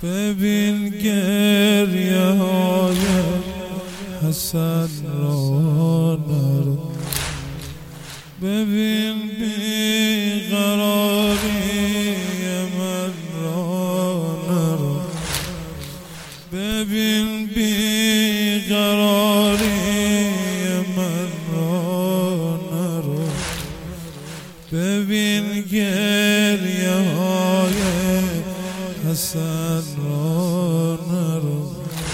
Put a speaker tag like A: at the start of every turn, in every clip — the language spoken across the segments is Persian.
A: ببین گریه های حسن را نرو، ببین بیقراری من را نرو، ببین بیقراری من را نرو، ببین گریه های حسن را نرو،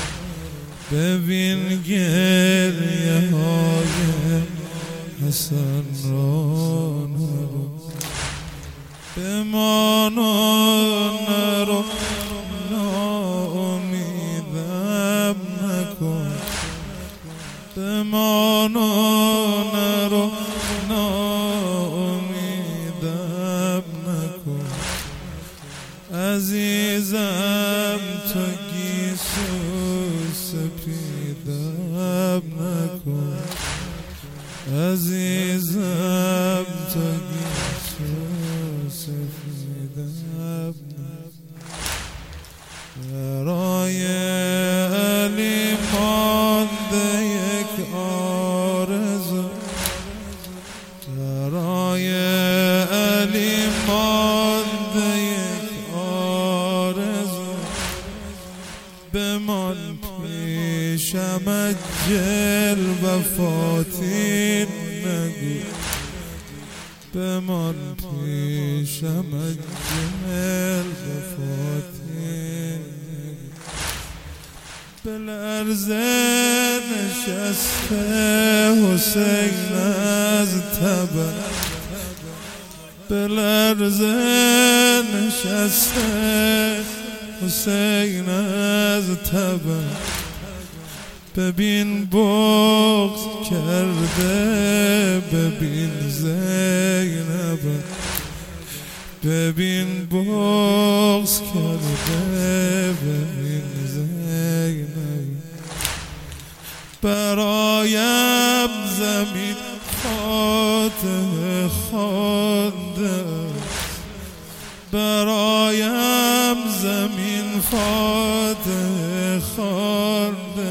A: ببین گریه های حسن را نرو، بمان و نرو، ناامیدم نکن، بمان و نرو، ناامیدم نکن، عزیزم تو گیسو سپیدم نکن، عزیزم تو گیسو سپیدم نکن. برای علی مانده یک آرزو، برای علی مانده یک آرزو، بمان پیشم اجل وفاتی نگو، بمان پیشم اجل وفاتی نگو. بلرزه نشسته حسین از تبه، بلرزه نشسته حسین از تبه، ببین بغض کرده، ببین زینب، ببین بغض کرده، ببین زینب. برایم زمین فاتحه خوانده، برایم زمین فاتحه خوانده،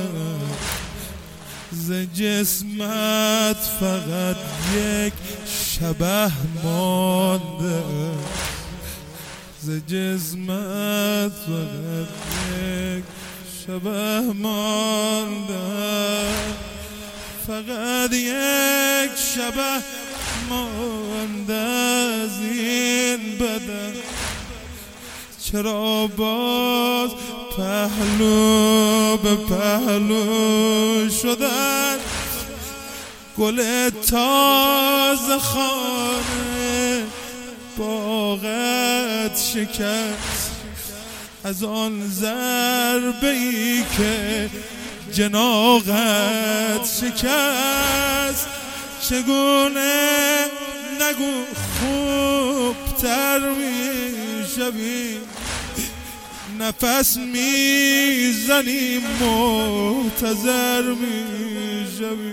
A: ز جسمت فقط یک شبح مانده، ز جسمت فقط یک شبح مانده، فقط یک شبح مانده از این بدن. چرا باز پهلو به پهلو شدن، گل تازه خانه باغت شکست، از آن ضربه‌ای که جناغت شکست. چگونه نگو خوبتر میشوی، نفس میزنی محتضر میشوی.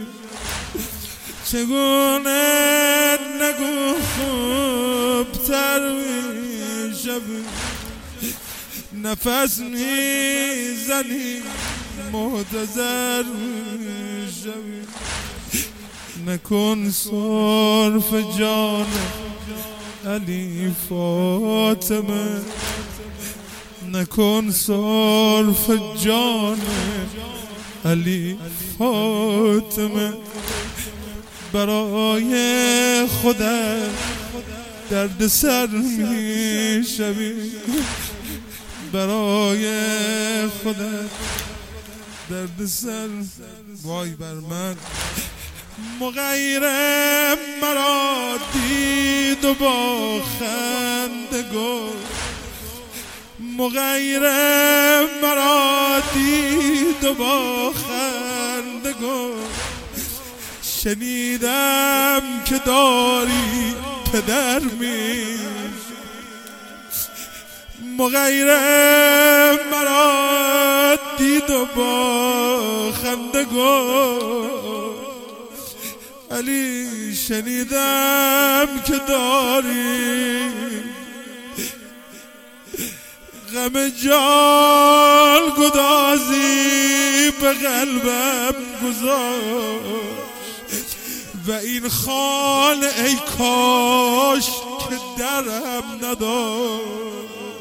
A: چگونه نگو خوبتر میشوی، نفس میزنی محتضر میشوی. نکن صرف جان علی فاطمه، نکن صرف جان علی فاطمه، برای خودت درد سر میشوی، برای خودت درد سر. وای بر من مغیر مرا دید و با خنده گفت، مغیر مرا دید و با خنده گفت، شنیدم که داری پدر میشی. مغیر مرا دید و با خنده گفت، علی شنیدم که داری غم جان گدازی به قلبم گذاشت و این خانه ای کاش که درم نداشت.